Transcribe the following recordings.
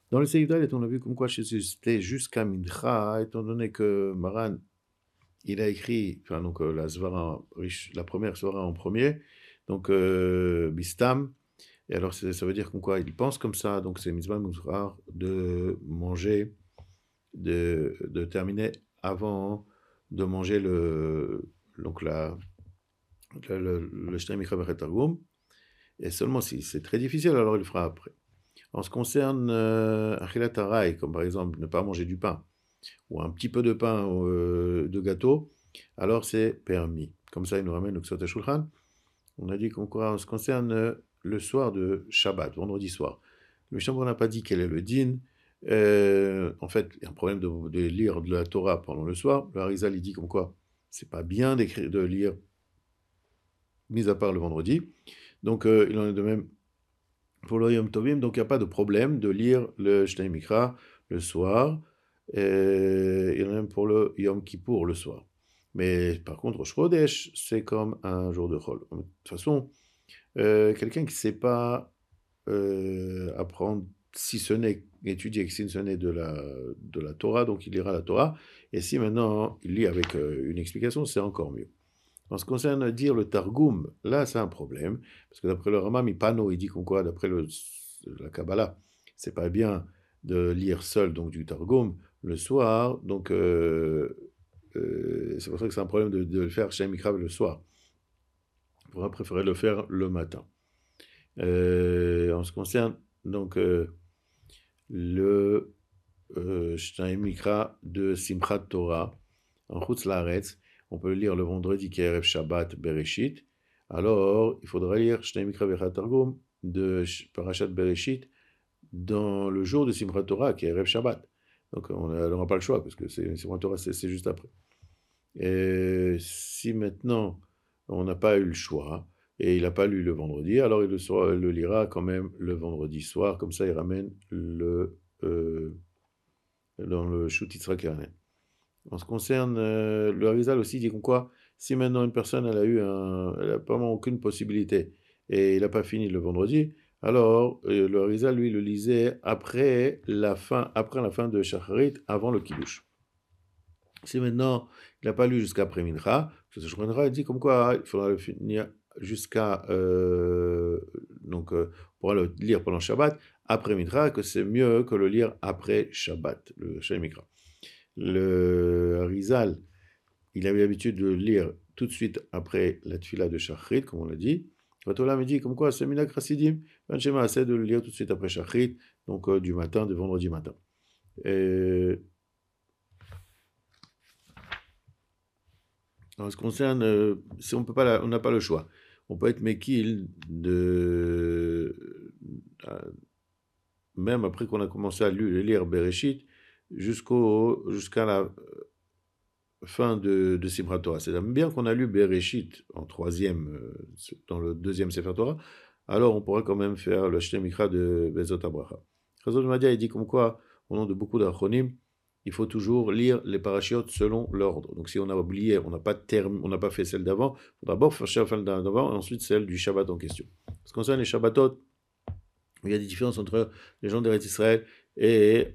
Dans le Seigdal, on a vu comme quoi c'était jusqu'à Mincha, étant donné que Maran, il a écrit, enfin, donc, la Svara, la première Svara en premier, donc Bistam, et alors ça veut dire comme quoi il pense comme ça, donc c'est Mitzvah Muzrar de manger, de terminer avant de manger donc le Shnei Mikra Bechet Targum, et seulement si c'est très difficile, alors il le fera après. En ce qui concerne Achilat Harai, comme par exemple ne pas manger du pain, ou un petit peu de pain, de gâteau, alors c'est permis. Comme ça, il nous ramène au Ksot HaShulchan. On a dit en ce qui concerne le soir de Shabbat, vendredi soir. Le Mishnah n'a pas dit quel est le din. En fait, il y a un problème de lire de la Torah pendant le soir. Le Harizal, il dit comme quoi c'est pas bien de lire, mis à part le vendredi. Donc, il en est de même pour le Yom Tovim, donc il n'y a pas de problème de lire le Shnei Mikra le soir, et il y en a même pour le Yom Kippour le soir. Mais par contre, Rosh Chodesh, c'est comme un jour de Chol. De toute façon, quelqu'un qui ne sait pas apprendre, si ce n'est étudier, si ce n'est de la Torah, donc il lira la Torah, et si maintenant il lit avec une explication, c'est encore mieux. En ce qui concerne dire le Targum, là c'est un problème, parce que d'après le Rama Mipano, il dit qu'on quoi, d'après la Kabbalah, c'est pas bien de lire seul donc du Targum le soir, donc c'est pour ça que c'est un problème de le faire chez Mikra le soir. On pourrait préférer le faire le matin. En ce qui concerne donc le Shnai Mikra de Simchat Torah en Chutz Laaretz, on peut le lire le vendredi qui est Erev Shabbat Bereshit. Alors, il faudra lire Shnei Mikra Vechat Targum de Parashat Bereshit dans le jour de Simchat Torah qui est Erev Shabbat. Donc, on n'aura pas le choix parce que Simchat Torah c'est juste après. Et si maintenant on n'a pas eu le choix et il n'a pas lu le vendredi, alors il le lira quand même le vendredi soir. Comme ça, il ramène dans le Shut Yitzhak Keranen. En ce qui concerne le Harizal aussi, dit quoi, si maintenant une personne elle a vraiment aucune possibilité et il n'a pas fini le vendredi, alors le Harizal, lui, le lisait après la fin de Shacharit, avant le Kiddush. Si maintenant il n'a pas lu jusqu'à après Mincha, il dit comme quoi il faudra le finir jusqu'à donc on pourra le lire pendant Shabbat après Mincha, que c'est mieux que le lire après Shabbat, le Shem Mikra. Le Harizal, il avait l'habitude de lire tout de suite après la tfila de Shachrit, comme on l'a dit. Ratola me dit comme quoi c'est Minak Chassidim, Ben Shema essaie de le lire tout de suite après Shachrit, donc du matin, de vendredi matin. En ce qui concerne, si on peut pas, on n'a pas le choix. On peut être Mekil même après qu'on a commencé à lire Bereshit jusqu'à la fin de Simchat Torah. C'est bien qu'on a lu Bereshit en troisième, dans le deuxième Sefer Torah, alors on pourrait quand même faire le Shnei Mikra de Bezot Abracha. Chazon Madia, il dit comme quoi, au nom de beaucoup d'Achonim, il faut toujours lire les parachiotes selon l'ordre. Donc si on a oublié, on n'a pas fait celle d'avant, il faut d'abord faire celle d'avant et ensuite celle du Shabbat en question. Ce qui concerne les Shabbatot, il y a des différences entre les gens d'Eretz Israël et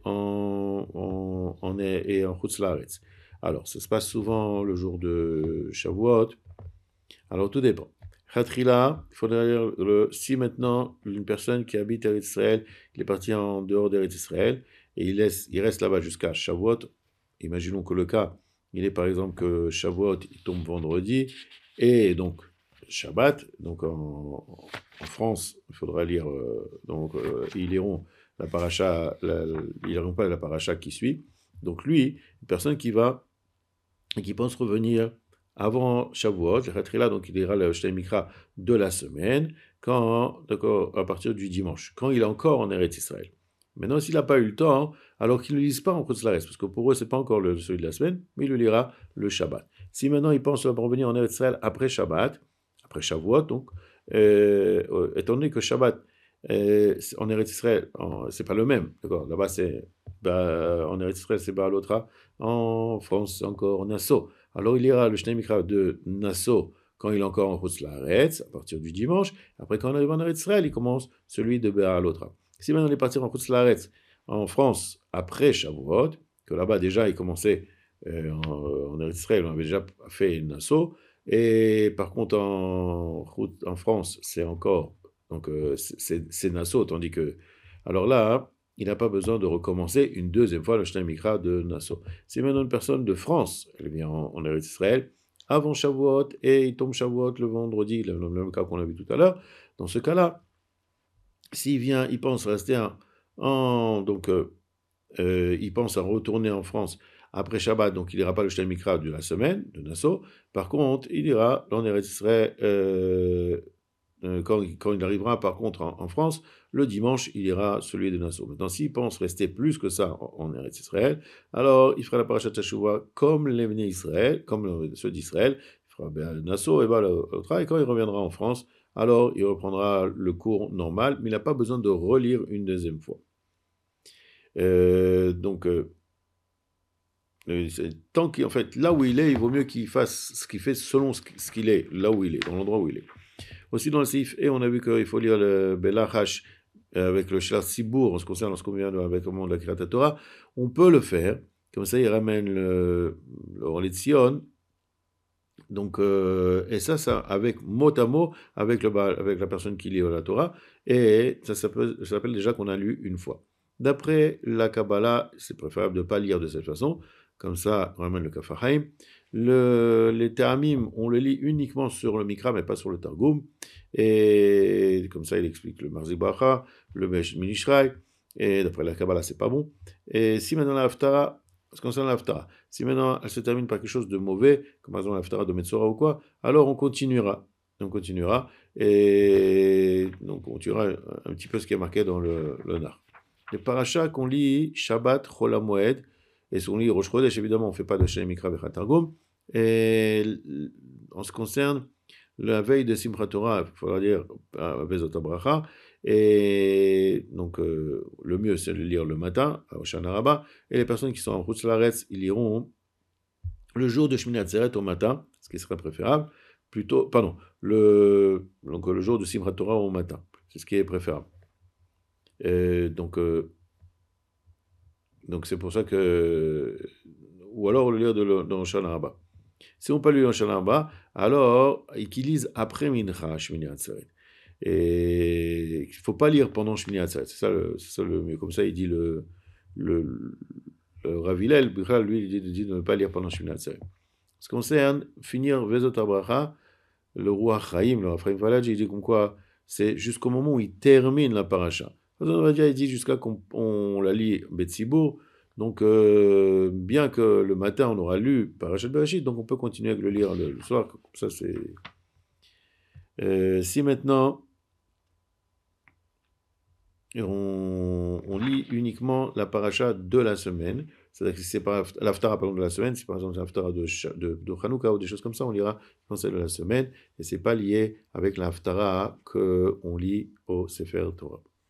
en Chutz Laaretz. Alors, ça se passe souvent le jour de Shavuot. Alors, tout dépend. Khatrila, il faudrait dire si maintenant une personne qui habite Eretz Israël, il est parti en dehors d'Eretz Israël et il reste là-bas jusqu'à Shavuot. Imaginons que le cas, il est par exemple que Shavuot il tombe vendredi et donc Shabbat, donc en France, il faudra lire, ils liront la paracha, ils liront pas la paracha qui suit. Donc lui, une personne qui va et qui pense revenir avant Shavuot, là, donc il lira le Shnei Mikra de la semaine, d'accord, à partir du dimanche, quand il est encore en Eretz Israël. Maintenant, s'il n'a pas eu le temps, alors qu'il ne le lise pas en Chutz Laaretz, parce que pour eux, ce n'est pas encore celui de la semaine, mais il le lira le Shabbat. Si maintenant il pense revenir en Eretz Israël après Shabbat, après Shavuot, donc, étant donné que Shabbat en Eretz Israël, c'est pas le même, d'accord. Là-bas, en Eretz Israël, c'est Baalotra, en France, c'est encore Nassau. Alors, il lira le Shnei Mikra de Nassau quand il est encore en Chutz Laaretz, à partir du dimanche. Après, quand on arrive en Eretz Israël, il commence celui de Baalotra. Si maintenant il est parti en Chutz Laaretz en France après Shavuot, que là-bas déjà il commençait en Eretz Israël, on avait déjà fait une asso, et par contre en France c'est encore, donc c'est Nassau, tandis que, alors là, il n'a pas besoin de recommencer une deuxième fois le Shnei Mikra de Nassau. Si maintenant une personne de France, elle vient en Eretz Israël, avant Shavuot, et il tombe Shavuot le vendredi, le même cas qu'on a vu tout à l'heure, dans ce cas-là, s'il vient, il pense rester donc il pense à retourner en France après Shabbat, donc il n'ira pas le Shnei Mikra de la semaine, de Nassau. Par contre, il ira dans Eretz Israël, quand il arrivera par contre en France, le dimanche, il ira celui de Nassau. Maintenant, s'il pense rester plus que ça en Eretz Israël, alors il fera la parashat Teshuvah comme les Bnei Israël, comme ceux d'Israël, il fera Nassau et l'autre, et quand il reviendra en France, alors il reprendra le cours normal, mais il n'a pas besoin de relire une deuxième fois. Donc, tant qu'en fait, là où il est, il vaut mieux qu'il fasse ce qu'il fait selon ce qu'il est, là où il est, dans l'endroit où il est. Aussi dans le Seif E, on a vu qu'il faut lire le Belachash avec le Shlar Sibour en ce qui concerne lorsqu'on vient avec le monde de la Kriyat Torah. On peut le faire, comme ça il ramène le Orlet Sion. Donc, et ça avec mot à mot, avec la personne qui lit la Torah, et ça s'appelle déjà qu'on a lu une fois. D'après la Kabbalah, c'est préférable de ne pas lire de cette façon, comme ça on ramène le Kafahaim. Les Tehamim, on le lit uniquement sur le Mikra, mais pas sur le Targum, et comme ça il explique le Marzi Bacha, le Minishrai, et d'après la Kabbalah c'est pas bon. Et si maintenant la Haftara, ce qui concerne l'Haftara, si maintenant elle se termine par quelque chose de mauvais, comme par exemple l'Haftara de Metzora ou quoi, alors on continuera. Et donc on continuera un petit peu ce qui est marqué dans le Nar. Les parachas qu'on lit Shabbat, Chol HaMoed, et si on lit Rosh Chodesh, évidemment on ne fait pas de Shnei Mikra Vechat Targum. Et en ce qui concerne la veille de Simchat Torah, il faudra dire Bezot HaBracha, et donc le mieux c'est de le lire le matin, à Hoshana Rabbah, et les personnes qui sont en Chutz Laaretz, ils liront le jour de Shmini Atzeret au matin, ce qui serait préférable, plutôt, pardon, donc le jour de Simchat Torah au matin, c'est ce qui est préférable. Donc c'est pour ça que, ou alors le lire dans Hoshana Rabbah. Si on peut lire Hoshana Rabbah, alors qu'ils lisent après Mincha Shmini Atzeret. Et il ne faut pas lire pendant Shmini Atzeret, c'est ça le mieux. Comme ça, il dit le Rav Hillel, lui, il dit de ne pas lire pendant Shmini Atzeret. Ce qui concerne finir Vezot HaBracha, le Ruach Chaim, le Raphaim Faladji, il dit comme quoi c'est jusqu'au moment où il termine la paracha. On va dire, il dit jusqu'à qu'on la lit Betsibour. Donc, bien que le matin on aura lu Parashat Bereshit, donc on peut continuer à le lire le soir. Ça c'est. Si maintenant on lit uniquement la paracha de la semaine, c'est-à-dire que si c'est pas l'Haftara de la semaine, si par exemple c'est l'Haftara de Hanouka ou des choses comme ça, on lira celle de la semaine, et c'est pas lié avec l'Haftara qu'on lit au Sefer Torah.